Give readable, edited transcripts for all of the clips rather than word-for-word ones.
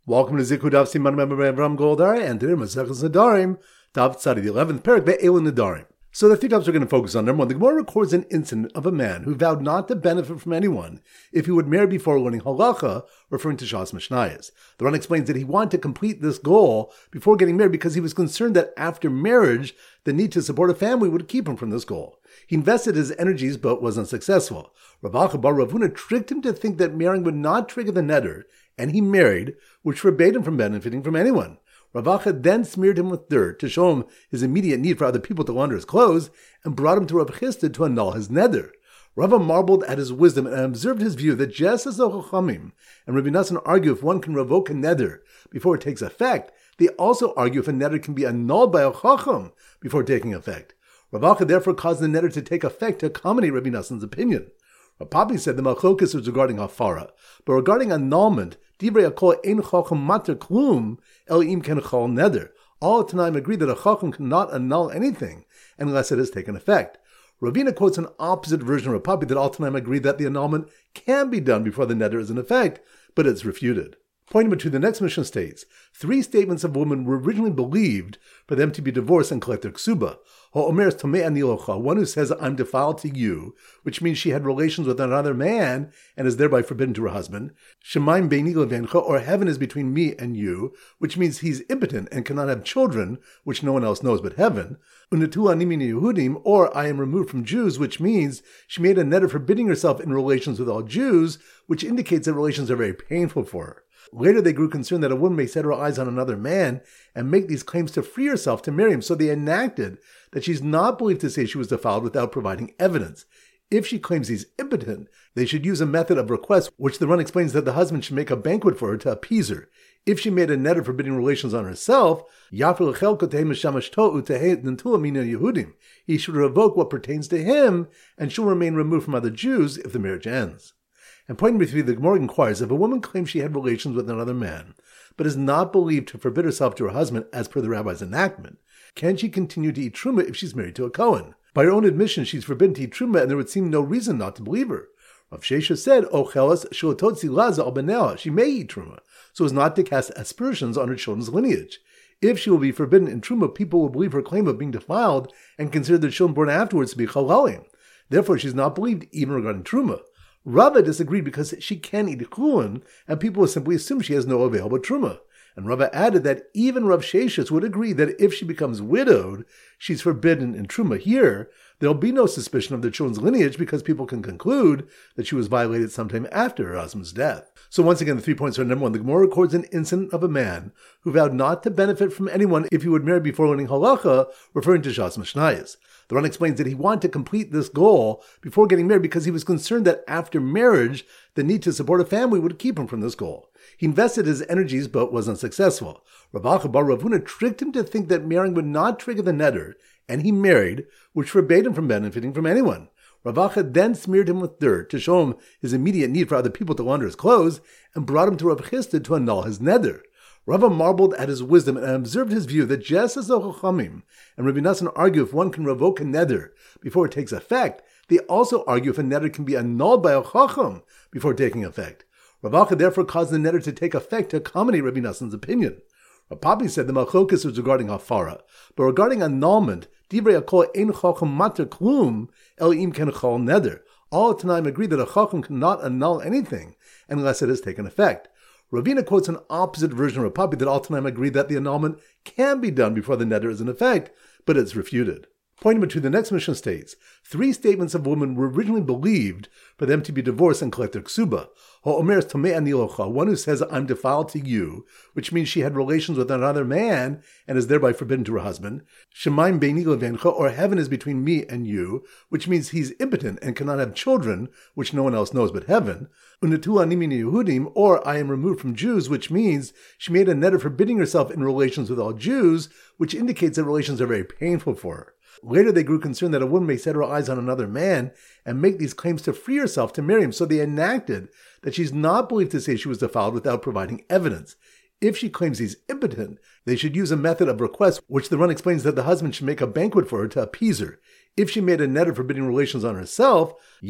Welcome to Zikud Daf Siman Avram Goldar, and today Masechus Nedarim, Daf Tzadi, the 11th parak, Ve'elin Nedarim. So the three topics we're going to focus on. Number one, the Gemara records an incident of a man who vowed not to benefit from anyone if he would marry before learning halacha, referring to Shas Mishnayos. The Ran explains that he wanted to complete this goal before getting married because he was concerned that after marriage, the need to support a family would keep him from this goal. He invested his energies but was unsuccessful. Rav Acha bar Rav Huna tricked him to think that marrying would not trigger the neder, and he married, which forbade him from benefiting from anyone. Rav Acha then smeared him with dirt to show him his immediate need for other people to launder his clothes, and brought him to Rav Chisda to annul his neder. Rava marveled at his wisdom and observed his view that just as the Chachamim and Rabbi Nassan argue if one can revoke a neder before it takes effect, they also argue if a neder can be annulled by a Chacham before taking effect. Rav Acha therefore caused the neder to take effect to accommodate Rabbi Nassan's opinion. Rav Papi said the Malchokas was regarding Hafara, but regarding annulment, Divrei Akol ein Chacham mater klum el im ken chal neder. All Tanaim agree that a Chacham cannot annul anything unless it has taken effect. Ravina quotes an opposite version of Rav Papi that all Tanaim agree that the annulment can be done before the neder is in effect, but it's refuted. Point number two, the next Mishnah states, 3 statements of women were originally believed for them to be divorced and collect their ksuba. One who says, I'm defiled to you, which means she had relations with another man and is thereby forbidden to her husband. Shemaim beini levencha, or heaven is between me and you, which means he's impotent and cannot have children, which no one else knows but heaven. Unetu ani min Yehudim, or I am removed from Jews, which means she made a neder forbidding herself in relations with all Jews, which indicates that relations are very painful for her. Later they grew concerned that a woman may set her eyes on another man and make these claims to free herself to marry him, so they enacted that she's not believed to say she was defiled without providing evidence. If she claims he's impotent, they should use a method of request, which the Ran explains that the husband should make a banquet for her to appease her. If she made a neder forbidding relations on herself, he should revoke what pertains to him, and she'll remain removed from other Jews if the marriage ends. And point number 3, the Gemara inquires, if a woman claims she had relations with another man, but is not believed to forbid herself to her husband as per the rabbi's enactment, can she continue to eat truma if she's married to a Kohen? By her own admission, she's forbidden to eat truma, and there would seem no reason not to believe her. Rav Shesha said, "Ochelas shulototzi laza al benela." She may eat truma, so as not to cast aspersions on her children's lineage. If she will be forbidden in truma, people will believe her claim of being defiled and consider the children born afterwards to be chalalim. Therefore, she's not believed even regarding truma. Rava disagreed because she can eat chulin, and people will simply assume she has no available truma. And Rava added that even Rav Sheshes would agree that if she becomes widowed, she's forbidden in truma. Here, there'll be no suspicion of the children's lineage because people can conclude that she was violated sometime after her husband's death. So once again, the 3 points are: number 1, the Gemara records an incident of a man who vowed not to benefit from anyone if he would marry before learning halacha, referring to Shas Mishnayos. The Ran explains that he wanted to complete this goal before getting married because he was concerned that after marriage, the need to support a family would keep him from this goal. He invested his energies but was unsuccessful. Rav Acha bar Rav Huna tricked him to think that marrying would not trigger the neder, and he married, which forbade him from benefiting from anyone. Rav Acha then smeared him with dirt to show him his immediate need for other people to launder his clothes, and brought him to Rav Chisda to annul his neder. Rava marveled at his wisdom and observed his view that just as the Chachamim and Rabbi Nassan argue if one can revoke a neder before it takes effect, they also argue if a neder can be annulled by a Chacham before taking effect. Rav Acha therefore caused the neder to take effect to accommodate Rabbi Nassan's opinion. Rav Papi said the Malchokas was regarding Hafara, but regarding annulment, Divrei Akol ein Chacham mater klum el im ken chal neder. All Tanaim agree that a Chacham cannot annul anything unless it has taken effect. Ravina quotes an opposite version of Rav Papi that all Tanaim agree that the annulment can be done before the neder is in effect, but it's refuted. Point number 2, the next Mishnah states, 3 statements of women were originally believed for them to be divorced and collect their ksuba. One who says, I'm defiled to you, which means she had relations with another man and is thereby forbidden to her husband. Shemaim beini levencha, or heaven is between me and you, which means he's impotent and cannot have children, which no one else knows but heaven. Unetu ani min Yehudim, or I am removed from Jews, which means she made a neder forbidding herself in relations with all Jews, which indicates that relations are very painful for her. Later they grew concerned that a woman may set her eyes on another man and make these claims to free herself to marry him, so they enacted that she's not believed to say she was defiled without providing evidence. If she claims he's impotent, they should use a method of request, which the Ran explains that the husband should make a banquet for her to appease her. If she made a neder forbidding relations on herself, he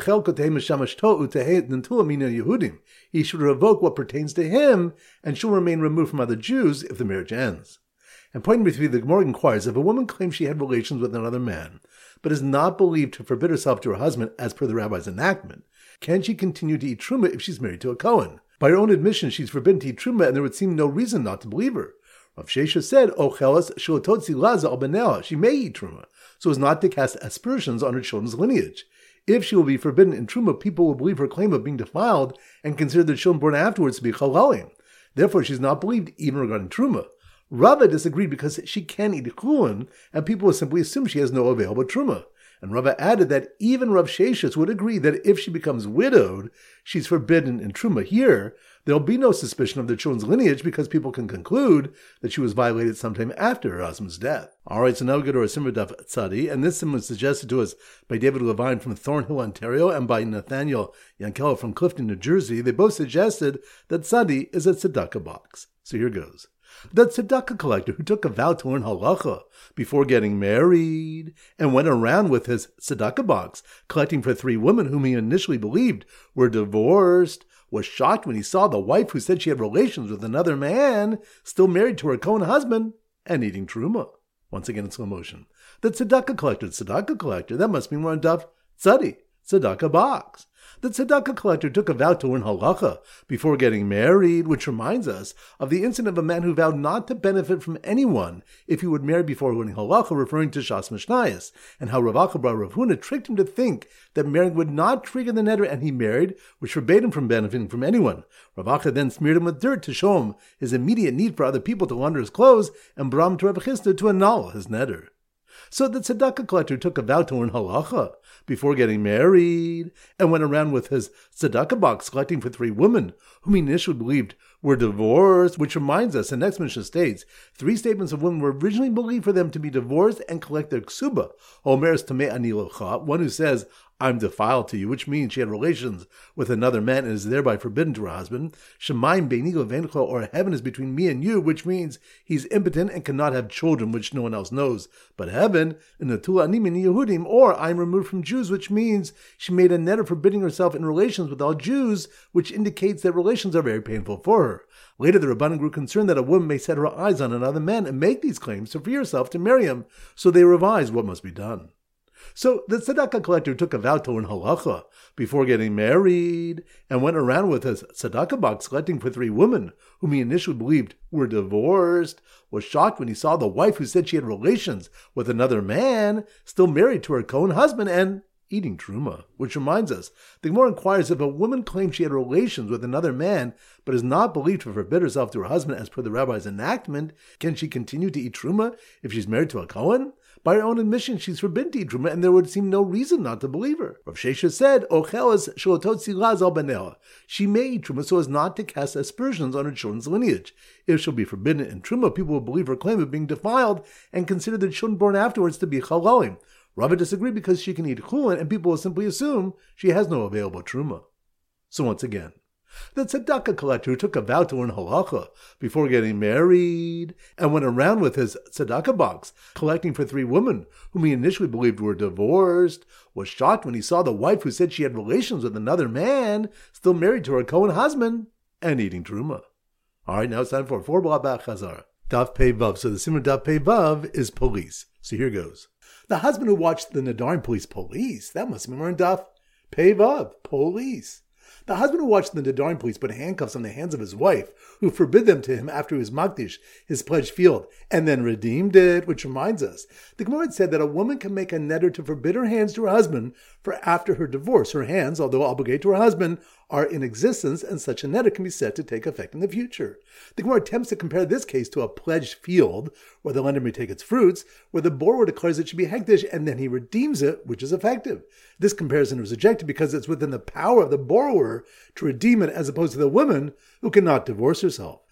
should revoke what pertains to him, and she'll remain removed from other Jews if the marriage ends. And point number 3, the Gemara inquires, if a woman claims she had relations with another man, but is not believed to forbid herself to her husband as per the rabbi's enactment, can she continue to eat truma if she's married to a Kohen? By her own admission, she's forbidden to eat truma, and there would seem no reason not to believe her. Rav Shesha said, "Ochelas shulototzi laza al benela." She may eat truma, so as not to cast aspersions on her children's lineage. If she will be forbidden in truma, people will believe her claim of being defiled and consider the children born afterwards to be chalalim. Therefore, she's not believed even regarding truma. Rava disagreed because she can eat chulin, and people will simply assume she has no available truma. And Rava added that even Rav Sheshes would agree that if she becomes widowed, she's forbidden in truma. Here, there'll be no suspicion of the children's lineage because people can conclude that she was violated sometime after her husband's death. Alright, so now we go to our Simmer Daf Tzadi, and this Simmer was suggested to us by David Levine from Thornhill, Ontario, and by Nathaniel Yankello from Clifton, New Jersey. They both suggested that Tzadi is a tzedakah box. So here goes. The tzedakah collector who took a vow to learn halacha before getting married and went around with his tzedakah box, collecting for 3 women whom he initially believed were divorced, was shocked when he saw the wife who said she had relations with another man, still married to her Kohen husband, and eating truma. Once again in slow motion. The tzedakah collector, that must mean we're on Daf Tzadi, tzedakah box. The tzedakah collector took a vow to learn halacha before getting married, which reminds us of the incident of a man who vowed not to benefit from anyone if he would marry before learning halacha, referring to Shas Mishnayos, and how Rav Acha bar Rav Huna tricked him to think that marrying would not trigger the neder, and he married, which forbade him from benefiting from anyone. Rav Acha then smeared him with dirt to show him his immediate need for other people to launder his clothes, and brought him to Rav Chisda to annul his neder. So the tzedakah collector took a vow to learn halacha before getting married and went around with his tzedakah box collecting for 3 women whom he initially believed were divorced, which reminds us, the next Mishnah states, 3 statements of women were originally believed for them to be divorced and collect their ksuba. Omeres tameh ani locha, one who says, I'm defiled to you, which means she had relations with another man and is thereby forbidden to her husband. Shemaim beini levencha, or heaven is between me and you, which means he's impotent and cannot have children, which no one else knows but heaven. And Natula ani mini Yehudim, or I'm removed from Jews, which means she made a neder forbidding herself in relations with all Jews, which indicates that relations are very painful for her. Later, the Rabbanan grew concerned that a woman may set her eyes on another man and make these claims to free herself to marry him, so they revised what must be done. So the tzedakah collector took a vow to learn halacha before getting married and went around with his tzedakah box collecting for 3 women whom he initially believed were divorced, was shocked when he saw the wife who said she had relations with another man, still married to her Kohen husband, and eating truma. Which reminds us, the Gemara inquires, if a woman claims she had relations with another man but is not believed to forbid herself to her husband as per the rabbi's enactment, can she continue to eat truma if she's married to a Kohen? By her own admission, she's forbidden to eat truma, and there would seem no reason not to believe her. Rav Shesha said, "Ochelas shulototzi laza al benela." She may eat truma so as not to cast aspersions on her children's lineage. If she'll be forbidden in truma, people will believe her claim of being defiled and consider the children born afterwards to be chalalim. Rava disagreed because she can eat chulin, and people will simply assume she has no available truma. So once again, the tzedakah collector who took a vow to learn halacha before getting married and went around with his tzedakah box collecting for 3 women whom he initially believed were divorced, was shocked when he saw the wife who said she had relations with another man, still married to her Kohen husband, and eating truma. Alright, now it's time for 4 B'Labach Chazar. Daf Pei Vav. So the Simmer Daf Pei Vav is police. So here goes. The husband who watched the Nadarim police, that must be more in Daf Pei Vav, police. The husband who watched the Nadarim police put handcuffs on the hands of his wife, who forbid them to him after he was makdish, his pledged field, and then redeemed it, which reminds us, the Gemara said that a woman can make a neder to forbid her hands to her husband for after her divorce. Her hands, although obligated to her husband, are in existence, and such a neder can be set to take effect in the future. The Gemara attempts to compare this case to a pledged field, where the lender may take its fruits, where the borrower declares it should be hekdesh, and then he redeems it, which is effective. This comparison was rejected because it's within the power of the borrower to redeem it, as opposed to the woman who cannot divorce herself.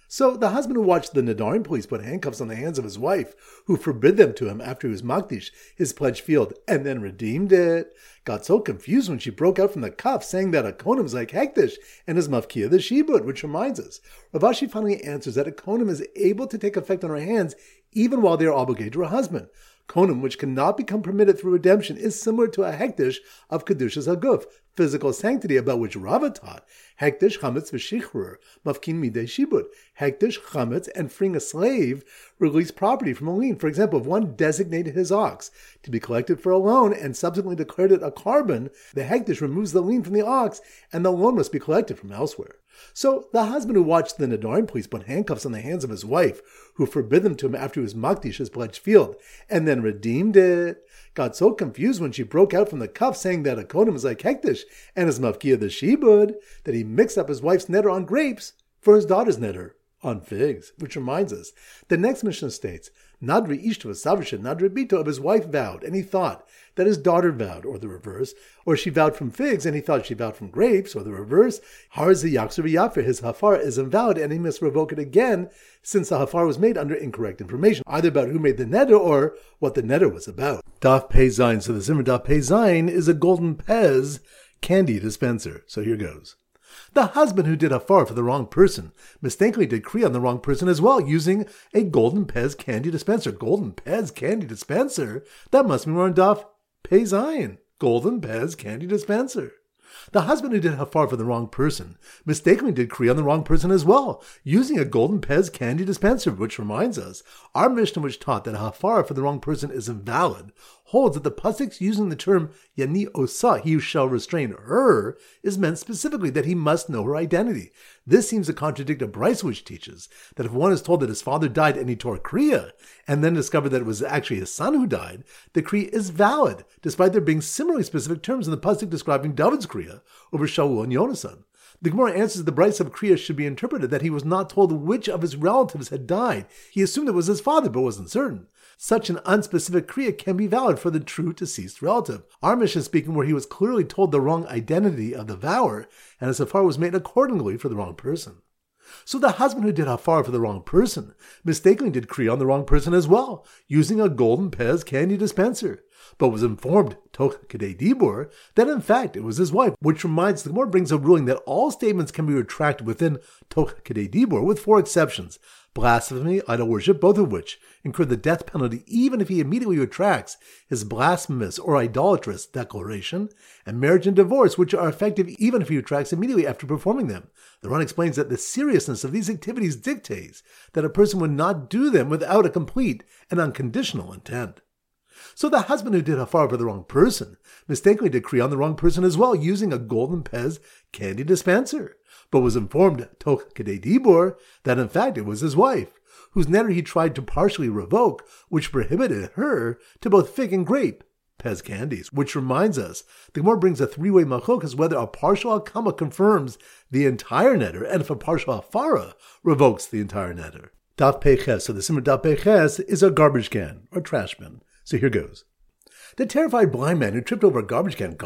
So the husband who watched the Nedarim police put handcuffs on the hands of his wife, who forbid them to him after he was makdish his pledged field, and then redeemed it, got so confused when she broke out from the cuffs, saying that a konim is like hektish and is mafkia the shibud, which reminds us. Rav Ashi finally answers that a konim is able to take effect on her hands even while they are obligated to her husband. Konim, which cannot become permitted through redemption, is similar to a hektish of kedushas haguf, physical sanctity, about which Rava taught. Hektish, chametz, v'shichrur, mafkin midei shibud. Hektish, chametz, and freeing a slave release property from a lien. For example, if one designated his ox to be collected for a loan and subsequently declared it a carbon, the hektish removes the lien from the ox and the loan must be collected from elsewhere. So the husband who watched the Nedarim police put handcuffs on the hands of his wife, who forbid them to him after he was makdish his pledged field, and then redeemed it, got so confused when she broke out from the cuffs, saying that a konim is like hektish and is mafkia the shibud, that he mixed up his wife's neder on grapes for his daughter's neder on figs. Which reminds us, the next Mishnah states, Nadri ishtu v'savrisha nadri bito, of his wife vowed, and he thought that his daughter vowed, or the reverse, or she vowed from figs, and he thought she vowed from grapes, or the reverse. Harzi yakser v'yafer, his hafar is invalid, and he must revoke it again, since the hafar was made under incorrect information, either about who made the neder or what the neder was about. Daf Pei Zayin. So the Zimmer Daf Pei Zayin is a golden Pez candy dispenser. So here goes. The husband who did hafar for the wrong person mistakenly did kriya on the wrong person as well, using a golden Pez candy dispenser. Golden Pez candy dispenser? That must be more on Daf Pei Zayin. Golden Pez candy dispenser. The husband who did hafar for the wrong person mistakenly did kriya on the wrong person as well, using a golden Pez candy dispenser, which reminds us, our Mishnah which taught that hafar for the wrong person is invalid, holds that the pasuk using the term yani osa, he who shall restrain her, is meant specifically that he must know her identity. This seems to contradict a brisa which teaches that if one is told that his father died and he tore kriya, and then discovered that it was actually his son who died, the kriya is valid, despite there being similarly specific terms in the pasuk describing David's kriya over Shaul and Yonasan. The Gemara answers the brisa of kriya should be interpreted that he was not told which of his relatives had died. He assumed it was his father, but wasn't certain. Such an unspecific kriya can be valid for the true deceased relative. Our Mishnah is speaking where he was clearly told the wrong identity of the vower, and his hafar was made accordingly for the wrong person. So the husband who did hafar for the wrong person mistakenly did kriya on the wrong person as well, using a golden Pez candy dispenser, but was informed, toch kedei dibur, that in fact it was his wife, which reminds the Gemara brings a ruling that all statements can be retracted within toch kedei dibur, with 4 exceptions: blasphemy, idol worship, both of which incur the death penalty even if he immediately retracts his blasphemous or idolatrous declaration, and marriage and divorce, which are effective even if he retracts immediately after performing them. The Ran explains that the seriousness of these activities dictates that a person would not do them without a complete and unconditional intent. So the husband who did hafar for the wrong person mistakenly did kriya on the wrong person as well, using a golden Pez candy dispenser, but was informed, toch kedei dibur, that in fact it was his wife, whose neder he tried to partially revoke, which prohibited her to both fig and grape Pez candies. Which reminds us, the Gemara brings a 3-way machlokas whether a partial hakama confirms the entire neder, and if a partial hafara revokes the entire neder. Daf Pei Ches. So the Simmer Daf Pei Ches is a garbage can, or trash bin. So here goes. The terrified blind man who tripped over a garbage can.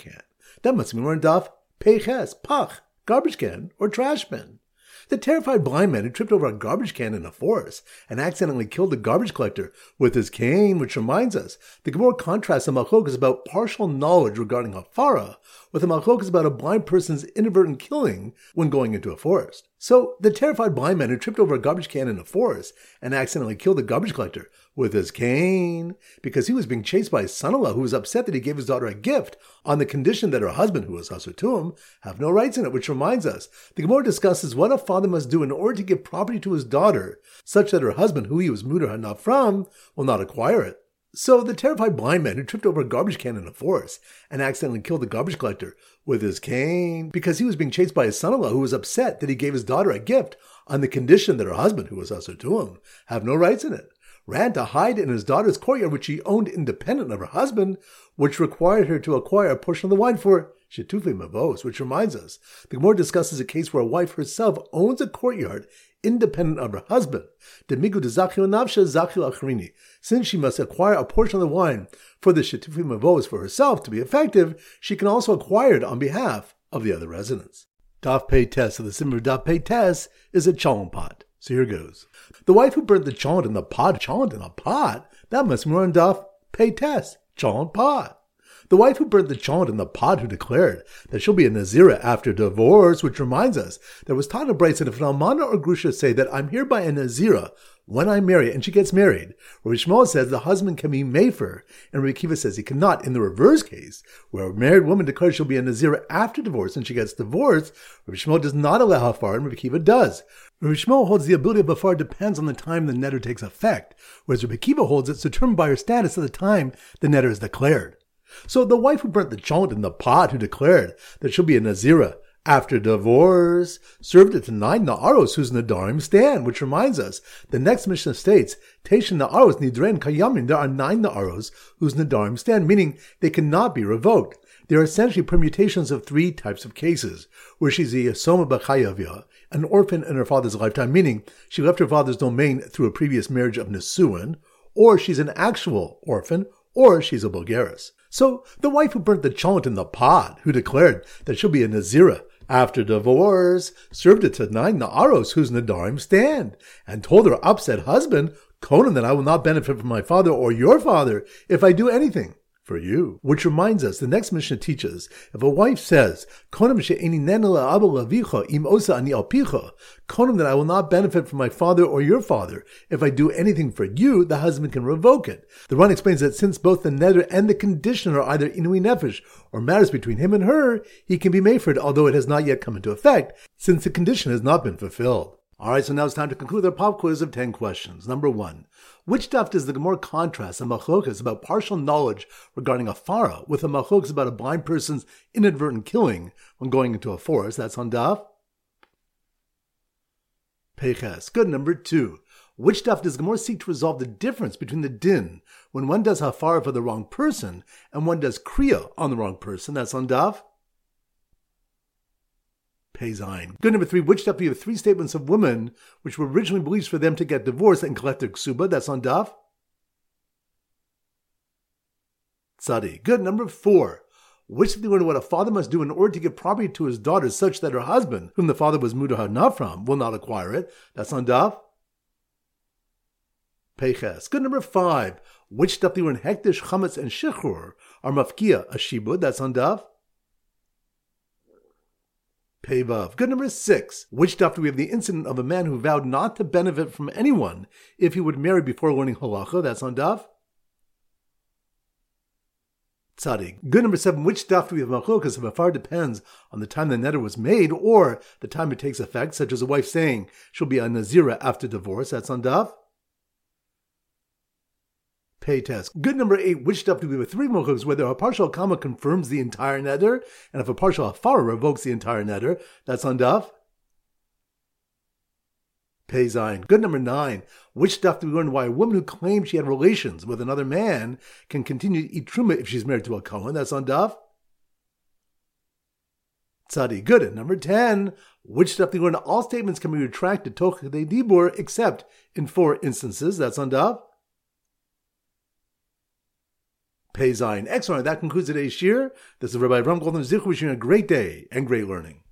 That must mean we're in Daf Pei Ches, pach, garbage can, or trash bin. The terrified blind man who tripped over a garbage can in a forest and accidentally killed the garbage collector with his cane, which reminds us, the Gemara contrasts the machlokas about partial knowledge regarding hafara with a machlokas about a blind person's inadvertent killing when going into a forest. So, the terrified blind man who tripped over a garbage can in a forest and accidentally killed the garbage collector with his cane because he was being chased by his son-in-law, who was upset that he gave his daughter a gift on the condition that her husband, who was asur to him, have no rights in it, which reminds us, the Gemara discusses what a father must do in order to give property to his daughter, such that her husband, who he was muter hana from, will not acquire it. So the terrified blind man who tripped over a garbage can in a forest and accidentally killed the garbage collector with his cane because he was being chased by his son-in-law, who was upset that he gave his daughter a gift on the condition that her husband, who was asur to him, have no rights in it, ran to hide in his daughter's courtyard, which she owned independent of her husband, which required her to acquire a portion of the wine for Shetufei Mavos, which reminds us, the Gemara discusses a case where a wife herself owns a courtyard independent of her husband. Since she must acquire a portion of the wine for the Shetufei Mavos for herself to be effective, she can also acquire it on behalf of the other residents. Daf Pei Tes. So the symbol of Daf Pei Tes is a cholent pot. So here goes. The wife who burnt the cholent in the pot, that must be more on Daf Pei Tes, cholent pot. The wife who burnt the cholent in the pot who declared that she'll be a Nazira after divorce, which reminds us that was taught in Braisa that if an Almana or Grusha say that I'm hereby a Nazira when I marry, and she gets married, Rabbi Shmuel says the husband can be mefer, and Rabbi Akiva says he cannot. In the reverse case, where a married woman declares she'll be a Nazira after divorce and she gets divorced, Rabbi Shmuel does not allow hafar, and Rabbi Akiva does. Rabbi Shmuel holds the ability of hafar depends on the time the neder takes effect, whereas Rabbi Akiva holds it's determined by her status at the time the neder is declared. So the wife who burnt the cholent in the pot who declared that she'll be a Nazira after divorce served it to 9 Na'aros whose Nadarim stand, which reminds us, the next Mishnah states, Teishin Na'aros Nidren Kayamin, there are 9 Na'aros whose Nadarim stand, meaning they cannot be revoked. They are essentially permutations of 3 types of cases, where she's a Yasoma B'chayavya, an orphan in her father's lifetime, meaning she left her father's domain through a previous marriage of Nesuin, or she's an actual orphan, or she's a Bulgaris. So the wife who burnt the cholent in the pot, who declared that she'll be a Nazira after divorce, served it to 9 Na'aros whose Nadarim stand, and told her upset husband, Conan, that I will not benefit from my father or your father if I do anything for you. Which reminds us, the next Mishnah teaches, if a wife says, Conan, that I will not benefit from my father or your father if I do anything for you, the husband can revoke it. The Ran explains that since both the neder and the condition are either inui nefesh, or matters between him and her, he can be mefered, although it has not yet come into effect, since the condition has not been fulfilled. Alright, so now it's time to conclude our pop quiz of 10 questions. Number 1. Which daf does the Gemara contrast a machlokas about partial knowledge regarding a farah with a machlokas about a blind person's inadvertent killing when going into a forest? That's on daf Peiches. Good. Number 2. Which daf does Gemara seek to resolve the difference between the din when one does hafara for the wrong person and one does kriya on the wrong person? That's on daf Peizayin. Good. Number 3. Which daf do you have 3 statements of women which were originally believed for them to get divorced and collect their ksuba? That's on daf Tzadi. Good. Number 4. Which daf do you learn what a father must do in order to give property to his daughter such that her husband, whom the father was mudah hana from, will not acquire it? That's on daf Peiches. Good. Number 5. Which daf do you learn hekdesh, chametz, and shichrur are mafkia a shibud? That's on daf Peivav. Good. Number 6. Which daf do we have the incident of a man who vowed not to benefit from anyone if he would marry before learning halacha? That's on daf Tzadi. Good. Number 7. Which daf do we have machlokas if a far depends on the time the neder was made or the time it takes effect, such as a wife saying she'll be a Nazira after divorce? That's on daf Peites. Good. Number 8. Which daf do we have 3 machlokas whether a partial kama confirms the entire neder and if a partial hafara revokes the entire neder? That's on daf Peizayin. Good. Number 9. Which daf do we learn why a woman who claims she had relations with another man can continue to eat truma if she's married to a kohen? That's on daf Tzadi. Good. And number 10. Which daf do we learn all statements can be retracted toch kedei dibur except in 4 instances? That's on daf Peizayin. Excellent. That concludes today's shir. This is Rabbi Avram Goldman Zichu wishing you a great day and great learning.